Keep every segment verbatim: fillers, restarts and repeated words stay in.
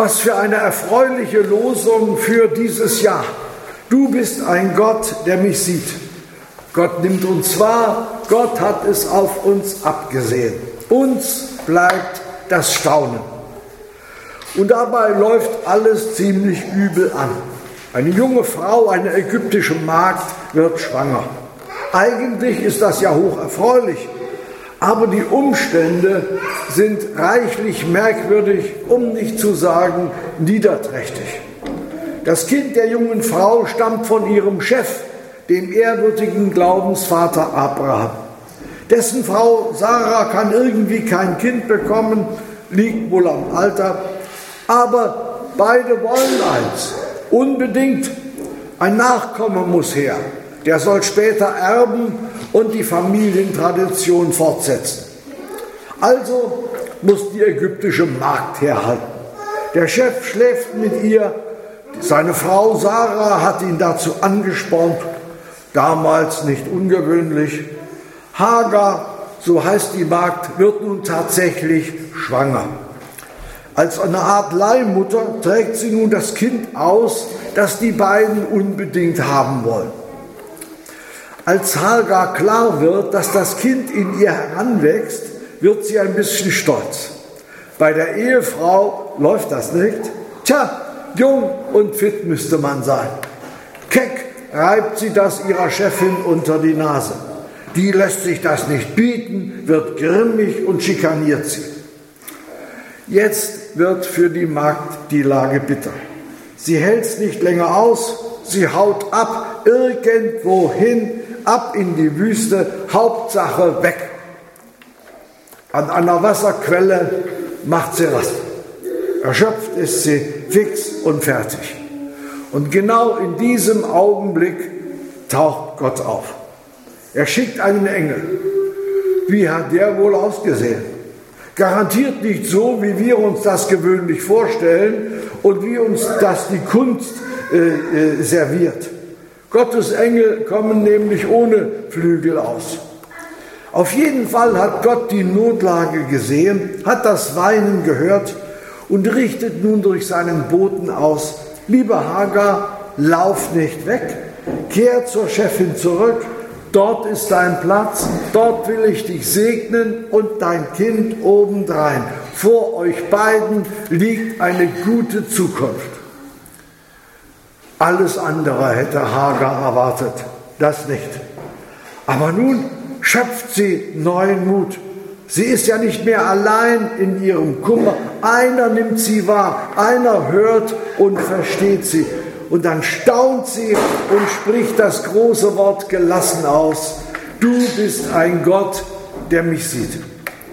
Was für eine erfreuliche Losung für dieses Jahr. Du bist ein Gott, der mich sieht. Gott nimmt uns wahr, Gott hat es auf uns abgesehen. Uns bleibt das Staunen. Und dabei läuft alles ziemlich übel an. Eine junge Frau, eine ägyptische Magd, wird schwanger. Eigentlich ist das ja hoch erfreulich, aber die Umstände sind reichlich merkwürdig, um nicht zu sagen niederträchtig. Das Kind der jungen Frau stammt von ihrem Chef, dem ehrwürdigen Glaubensvater Abraham. Dessen Frau Sarah kann irgendwie kein Kind bekommen, liegt wohl am Alter, aber beide wollen eins, unbedingt. Ein Nachkomme muss her, der soll später erben und die Familientradition fortsetzen. Also muss die ägyptische Magd herhalten. Der Chef schläft mit ihr, seine Frau Sarah hat ihn dazu angespornt, damals nicht ungewöhnlich. Hagar, so heißt die Magd, wird nun tatsächlich schwanger. Als eine Art Leihmutter trägt sie nun das Kind aus, das die beiden unbedingt haben wollen. Als Hagar klar wird, dass das Kind in ihr heranwächst, wird sie ein bisschen stolz. Bei der Ehefrau läuft das nicht. Tja, jung und fit müsste man sein. Keck reibt sie das ihrer Chefin unter die Nase. Die lässt sich das nicht bieten, wird grimmig und schikaniert sie. Jetzt wird für die Magd die Lage bitter. Sie hält es nicht länger aus, sie haut ab, irgendwo hin, ab in die Wüste, Hauptsache weg. An einer Wasserquelle macht sie Rast. Erschöpft ist sie, fix und fertig. Und genau in diesem Augenblick taucht Gott auf. Er schickt einen Engel. Wie hat der wohl ausgesehen? Garantiert nicht so, wie wir uns das gewöhnlich vorstellen und wie uns das die Kunst äh, äh, serviert. Gottes Engel kommen nämlich ohne Flügel aus. Auf jeden Fall hat Gott die Notlage gesehen, hat das Weinen gehört und richtet nun durch seinen Boten aus: Liebe Hagar, lauf nicht weg, kehr zur Chefin zurück, dort ist dein Platz, dort will ich dich segnen und dein Kind obendrein. Vor euch beiden liegt eine gute Zukunft. Alles andere hätte Hagar erwartet, das nicht. Aber nun schöpft sie neuen Mut. Sie ist ja nicht mehr allein in ihrem Kummer. Einer nimmt sie wahr, einer hört und versteht sie. Und dann staunt sie und spricht das große Wort gelassen aus: Du bist ein Gott, der mich sieht.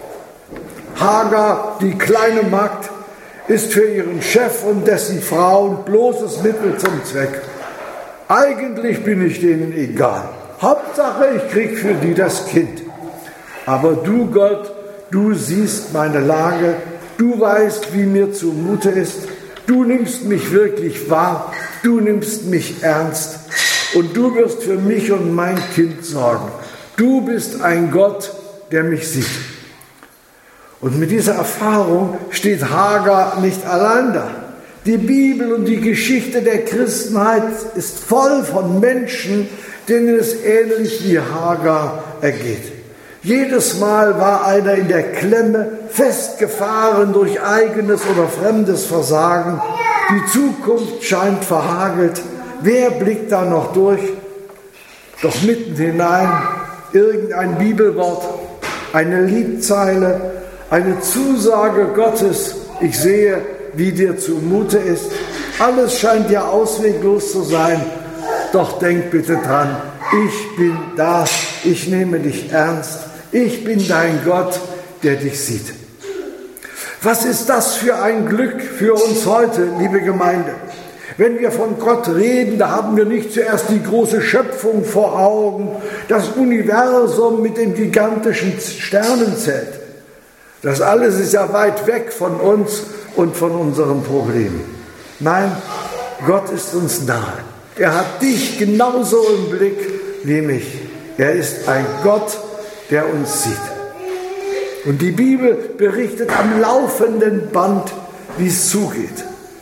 Hagar, die kleine Magd, ist für ihren Chef und dessen Frau ein bloßes Mittel zum Zweck. Eigentlich bin ich denen egal. Hauptsache, ich krieg für die das Kind. Aber du, Gott, du siehst meine Lage, du weißt, wie mir zumute ist, du nimmst mich wirklich wahr, du nimmst mich ernst und du wirst für mich und mein Kind sorgen. Du bist ein Gott, der mich sieht. Und mit dieser Erfahrung steht Hagar nicht allein da. Die Bibel und die Geschichte der Christenheit ist voll von Menschen, denen es ähnlich wie Hagar ergeht. Jedes Mal war einer in der Klemme, festgefahren durch eigenes oder fremdes Versagen. Die Zukunft scheint verhagelt. Wer blickt da noch durch? Doch mitten hinein irgendein Bibelwort, eine Liedzeile, eine Zusage Gottes: Ich sehe, wie dir zumute ist. Alles scheint ja ausweglos zu sein. Doch denk bitte dran, ich bin da, ich nehme dich ernst, ich bin dein Gott, der dich sieht. Was ist das für ein Glück für uns heute, liebe Gemeinde? Wenn wir von Gott reden, da haben wir nicht zuerst die große Schöpfung vor Augen, das Universum mit dem gigantischen Sternenzelt. Das alles ist ja weit weg von uns und von unseren Problemen. Nein, Gott ist uns nahe. Er hat dich genauso im Blick wie mich. Er ist ein Gott, der uns sieht. Und die Bibel berichtet am laufenden Band, wie es zugeht.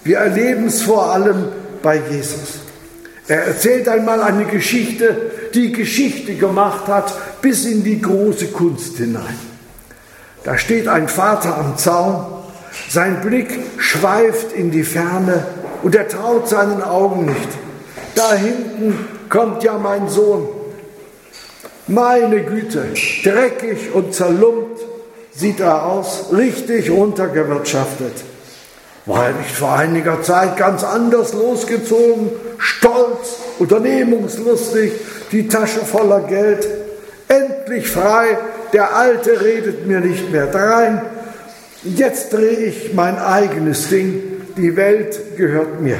Wir erleben es vor allem bei Jesus. Er erzählt einmal eine Geschichte, die Geschichte gemacht hat, bis in die große Kunst hinein. Da steht ein Vater am Zaun, sein Blick schweift in die Ferne und er traut seinen Augen nicht. Da hinten kommt ja mein Sohn. Meine Güte, dreckig und zerlumpt sieht er aus, richtig runtergewirtschaftet. War er nicht vor einiger Zeit ganz anders losgezogen, stolz, unternehmungslustig, die Tasche voller Geld, endlich frei, der Alte redet mir nicht mehr drein. Jetzt drehe ich mein eigenes Ding, die Welt gehört mir.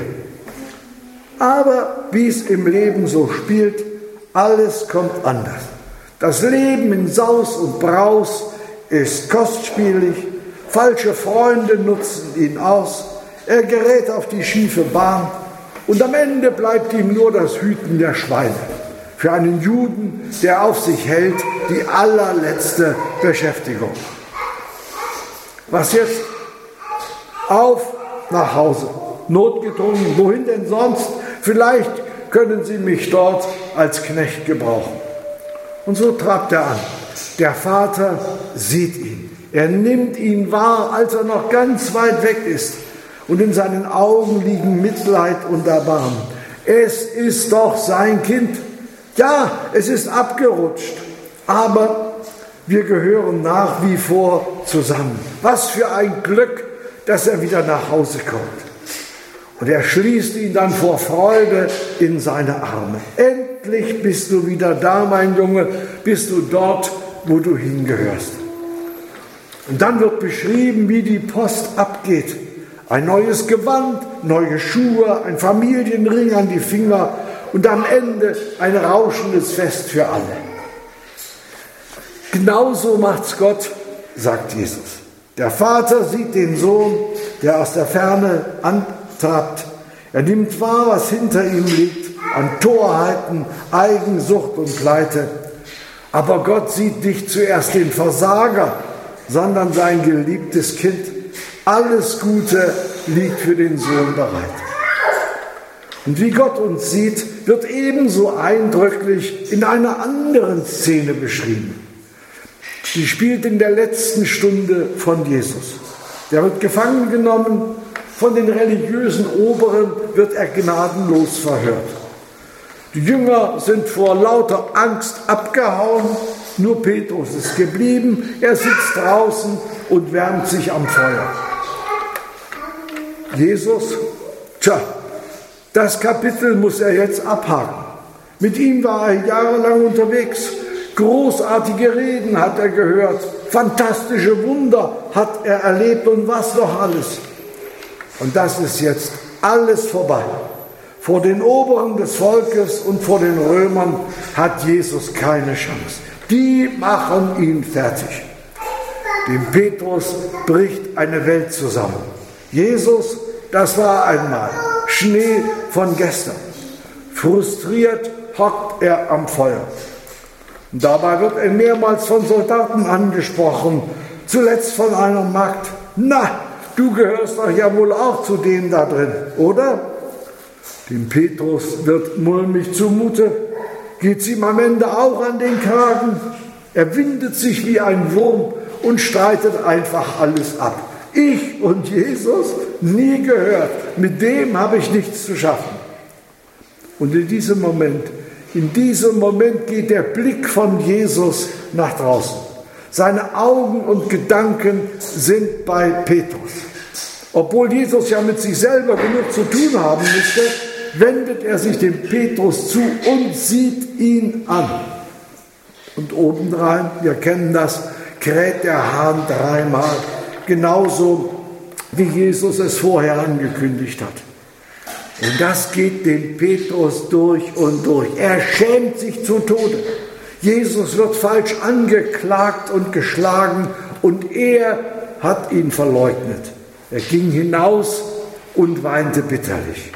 Aber wie es im Leben so spielt, alles kommt anders. Das Leben in Saus und Braus ist kostspielig, falsche Freunde nutzen ihn aus, er gerät auf die schiefe Bahn und am Ende bleibt ihm nur das Hüten der Schweine. Für einen Juden, der auf sich hält, die allerletzte Beschäftigung. Was jetzt? Auf nach Hause. Notgedrungen, wohin denn sonst? Vielleicht können Sie mich dort als Knecht gebrauchen. Und so trabt er an. Der Vater sieht ihn. Er nimmt ihn wahr, als er noch ganz weit weg ist. Und in seinen Augen liegen Mitleid und Erbarmen. Es ist doch sein Kind. Ja, es ist abgerutscht. Aber wir gehören nach wie vor zusammen. Was für ein Glück, dass er wieder nach Hause kommt. Und er schließt ihn dann vor Freude in seine Arme. Endlich bist du wieder da, mein Junge, bist du dort, wo du hingehörst. Und dann wird beschrieben, wie die Post abgeht. Ein neues Gewand, neue Schuhe, ein Familienring an die Finger und am Ende ein rauschendes Fest für alle. Genauso macht's Gott, sagt Jesus. Der Vater sieht den Sohn, der aus der Ferne antrabt. Er nimmt wahr, was hinter ihm liegt, an Torheiten, Eigensucht und Pleite. Aber Gott sieht nicht zuerst den Versager, sondern sein geliebtes Kind. Alles Gute liegt für den Sohn bereit. Und wie Gott uns sieht, wird ebenso eindrücklich in einer anderen Szene beschrieben. Die spielt in der letzten Stunde von Jesus. Der wird gefangen genommen, von den religiösen Oberen wird er gnadenlos verhört. Die Jünger sind vor lauter Angst abgehauen, nur Petrus ist geblieben, er sitzt draußen und wärmt sich am Feuer. Jesus, tja, das Kapitel muss er jetzt abhaken. Mit ihm war er jahrelang unterwegs. Großartige Reden hat er gehört, fantastische Wunder hat er erlebt und was noch alles. Und das ist jetzt alles vorbei. Vor den Oberen des Volkes und vor den Römern hat Jesus keine Chance. Die machen ihn fertig. Dem Petrus bricht eine Welt zusammen. Jesus, das war einmal Schnee von gestern. Frustriert hockt er am Feuer. Und dabei wird er mehrmals von Soldaten angesprochen, zuletzt von einer Magd. Na, du gehörst doch ja wohl auch zu denen da drin, oder? Dem Petrus wird mulmig zumute. Geht's ihm am Ende auch an den Kragen? Er windet sich wie ein Wurm und streitet einfach alles ab. Ich und Jesus? Nie gehört. Mit dem habe ich nichts zu schaffen. Und in diesem Moment, in diesem Moment geht der Blick von Jesus nach draußen. Seine Augen und Gedanken sind bei Petrus. Obwohl Jesus ja mit sich selber genug zu tun haben müsste, wendet er sich dem Petrus zu und sieht ihn an. Und obendrein, wir kennen das, kräht der Hahn dreimal, genauso wie Jesus es vorher angekündigt hat. Und das geht dem Petrus durch und durch. Er schämt sich zu Tode. Jesus wird falsch angeklagt und geschlagen und er hat ihn verleugnet. Er ging hinaus und weinte bitterlich.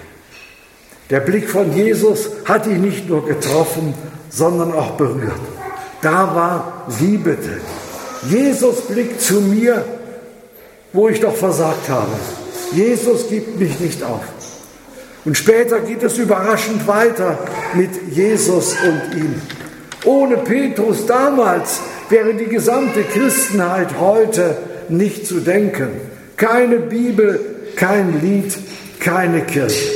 Der Blick von Jesus hat ihn nicht nur getroffen, sondern auch berührt. Da war Liebe drin. Jesus blickt zu mir, wo ich doch versagt habe. Jesus gibt mich nicht auf. Und später geht es überraschend weiter mit Jesus und ihm. Ohne Petrus damals wäre die gesamte Christenheit heute nicht zu denken. Keine Bibel, kein Lied, keine Kirche.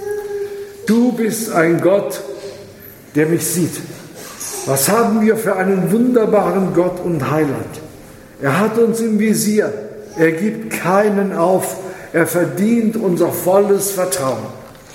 Du bist ein Gott, der mich sieht. Was haben wir für einen wunderbaren Gott und Heiland? Er hat uns im Visier. Er gibt keinen auf. Er verdient unser volles Vertrauen.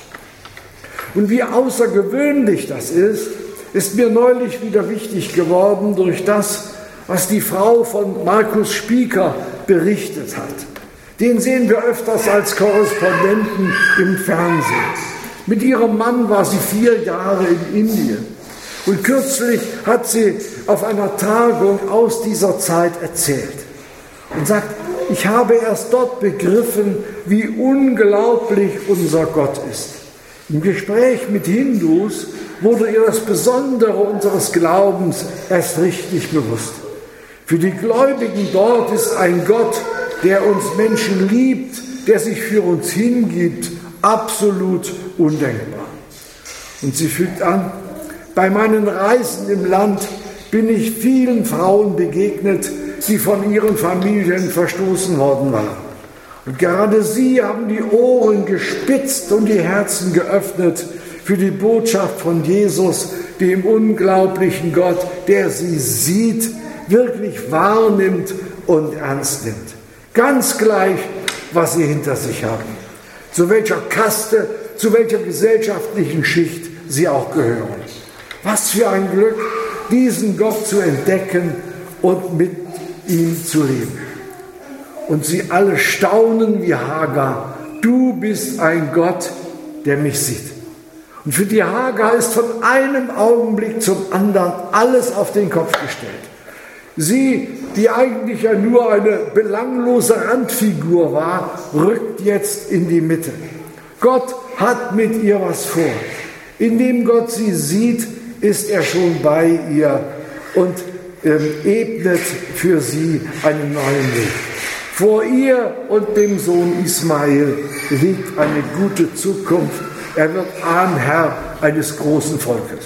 Und wie außergewöhnlich das ist, ist mir neulich wieder wichtig geworden durch das, was die Frau von Markus Spieker berichtet hat. Den sehen wir öfters als Korrespondenten im Fernsehen. Mit ihrem Mann war sie vier Jahre in Indien. Und kürzlich hat sie auf einer Tagung aus dieser Zeit erzählt und sagt, ich habe erst dort begriffen, wie unglaublich unser Gott ist. Im Gespräch mit Hindus wurde ihr das Besondere unseres Glaubens erst richtig bewusst. Für die Gläubigen dort ist ein Gott, der uns Menschen liebt, der sich für uns hingibt, absolut undenkbar. Und sie fügt an, bei meinen Reisen im Land bin ich vielen Frauen begegnet, die von ihren Familien verstoßen worden waren. Und gerade sie haben die Ohren gespitzt und die Herzen geöffnet für die Botschaft von Jesus, dem unglaublichen Gott, der sie sieht, wirklich wahrnimmt und ernst nimmt. Ganz gleich, was sie hinter sich haben, zu welcher Kaste, zu welcher gesellschaftlichen Schicht sie auch gehören. Was für ein Glück, diesen Gott zu entdecken und mit ihm zu leben. Und sie alle staunen wie Hagar, du bist ein Gott, der mich sieht. Und für die Hagar ist von einem Augenblick zum anderen alles auf den Kopf gestellt. Sie, die eigentlich ja nur eine belanglose Randfigur war, rückt jetzt in die Mitte. Gott hat mit ihr was vor. Indem Gott sie sieht, ist er schon bei ihr und ähm, ebnet für sie einen neuen Weg. Vor ihr und dem Sohn Ismael liegt eine gute Zukunft. Er wird Ahnherr eines großen Volkes.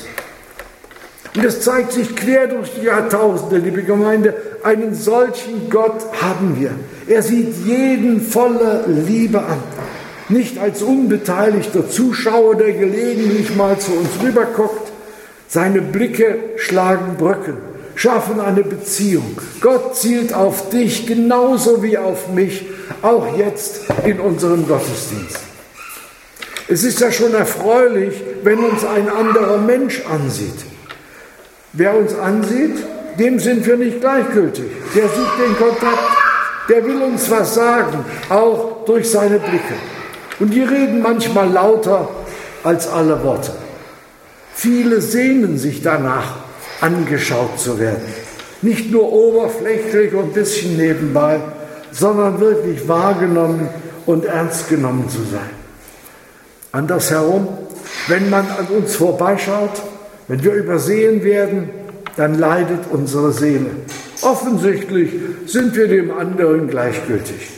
Und es zeigt sich quer durch die Jahrtausende, liebe Gemeinde, einen solchen Gott haben wir. Er sieht jeden voller Liebe an. Nicht als unbeteiligter Zuschauer, der gelegentlich mal zu uns rüberguckt. Seine Blicke schlagen Brücken, schaffen eine Beziehung. Gott zielt auf dich genauso wie auf mich, auch jetzt in unserem Gottesdienst. Es ist ja schon erfreulich, wenn uns ein anderer Mensch ansieht. Wer uns ansieht, dem sind wir nicht gleichgültig. Der sucht den Kontakt, der will uns was sagen, auch durch seine Blicke. Und die reden manchmal lauter als alle Worte. Viele sehnen sich danach, angeschaut zu werden. Nicht nur oberflächlich und ein bisschen nebenbei, sondern wirklich wahrgenommen und ernst genommen zu sein. Andersherum, wenn man an uns vorbeischaut, wenn wir übersehen werden, dann leidet unsere Seele. Offensichtlich sind wir dem anderen gleichgültig.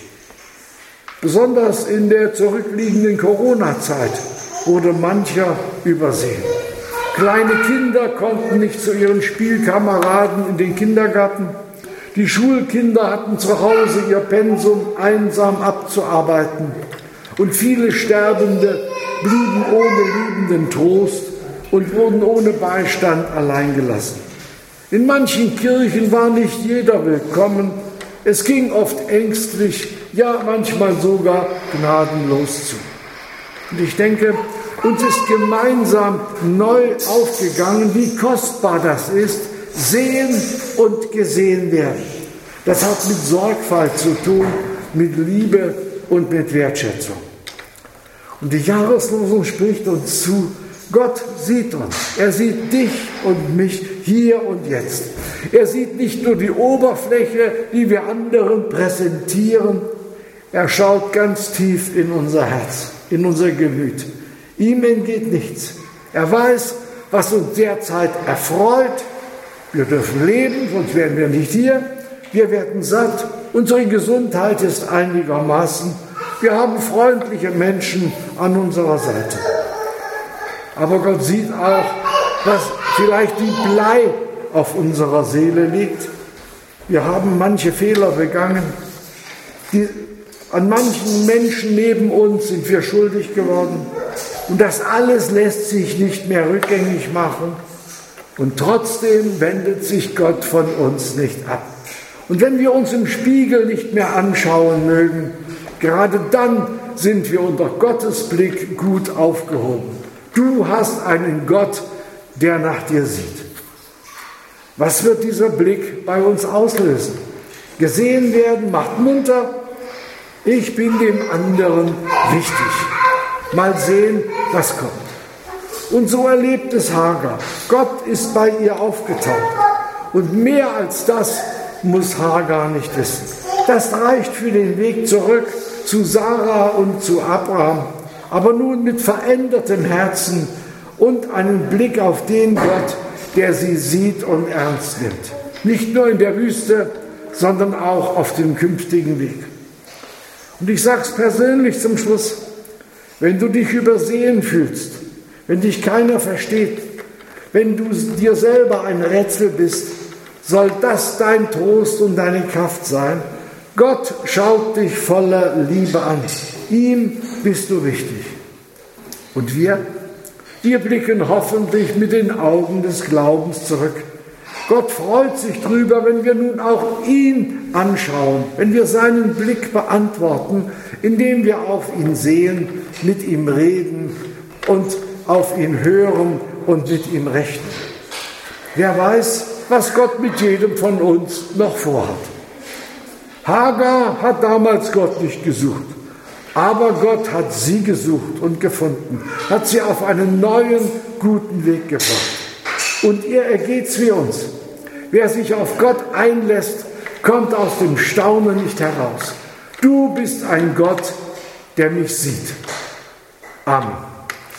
Besonders in der zurückliegenden Corona-Zeit wurde mancher übersehen. Kleine Kinder konnten nicht zu ihren Spielkameraden in den Kindergarten. Die Schulkinder hatten zu Hause ihr Pensum einsam abzuarbeiten. Und viele Sterbende blieben ohne liebenden Trost und wurden ohne Beistand allein gelassen. In manchen Kirchen war nicht jeder willkommen. Es ging oft ängstlich, ja manchmal sogar gnadenlos zu. Und ich denke, uns ist gemeinsam neu aufgegangen, wie kostbar das ist, sehen und gesehen werden. Das hat mit Sorgfalt zu tun, mit Liebe und mit Wertschätzung. Und die Jahreslosung spricht uns zu, Gott sieht uns. Er sieht dich und mich hier und jetzt. Er sieht nicht nur die Oberfläche, die wir anderen präsentieren. Er schaut ganz tief in unser Herz, in unser Gemüt. Ihm entgeht nichts. Er weiß, was uns derzeit erfreut. Wir dürfen leben, sonst wären wir nicht hier. Wir werden satt. Unsere Gesundheit ist einigermaßen. Wir haben freundliche Menschen an unserer Seite. Aber Gott sieht auch, dass vielleicht die Blei auf unserer Seele liegt. Wir haben manche Fehler begangen. Die, an manchen Menschen neben uns sind wir schuldig geworden. Und das alles lässt sich nicht mehr rückgängig machen. Und trotzdem wendet sich Gott von uns nicht ab. Und wenn wir uns im Spiegel nicht mehr anschauen mögen, gerade dann sind wir unter Gottes Blick gut aufgehoben. Du hast einen Gott, der nach dir sieht. Was wird dieser Blick bei uns auslösen? Gesehen werden macht munter. Ich bin dem anderen wichtig. Mal sehen, was kommt. Und so erlebt es Hagar. Gott ist bei ihr aufgetaucht. Und mehr als das muss Hagar nicht wissen. Das reicht für den Weg zurück zu Sarah und zu Abraham. Aber nun mit verändertem Herzen und einem Blick auf den Gott, der sie sieht und ernst nimmt. Nicht nur in der Wüste, sondern auch auf dem künftigen Weg. Und ich sage es persönlich zum Schluss, wenn du dich übersehen fühlst, wenn dich keiner versteht, wenn du dir selber ein Rätsel bist, soll das dein Trost und deine Kraft sein. Gott schaut dich voller Liebe an. Ihm bist du wichtig. Und wir? Wir blicken hoffentlich mit den Augen des Glaubens zurück. Gott freut sich drüber, wenn wir nun auch ihn anschauen, wenn wir seinen Blick beantworten, indem wir auf ihn sehen, mit ihm reden und auf ihn hören und mit ihm rechnen. Wer weiß, was Gott mit jedem von uns noch vorhat. Hagar hat damals Gott nicht gesucht, aber Gott hat sie gesucht und gefunden, hat sie auf einen neuen, guten Weg gebracht. Und ihr ergeht's wie uns. Wer sich auf Gott einlässt, kommt aus dem Staunen nicht heraus. Du bist ein Gott, der mich sieht. Amen.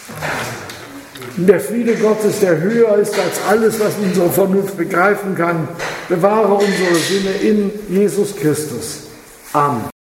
Der Friede Gottes, der höher ist als alles, was unsere Vernunft begreifen kann, bewahre unsere Sinne in Jesus Christus. Amen.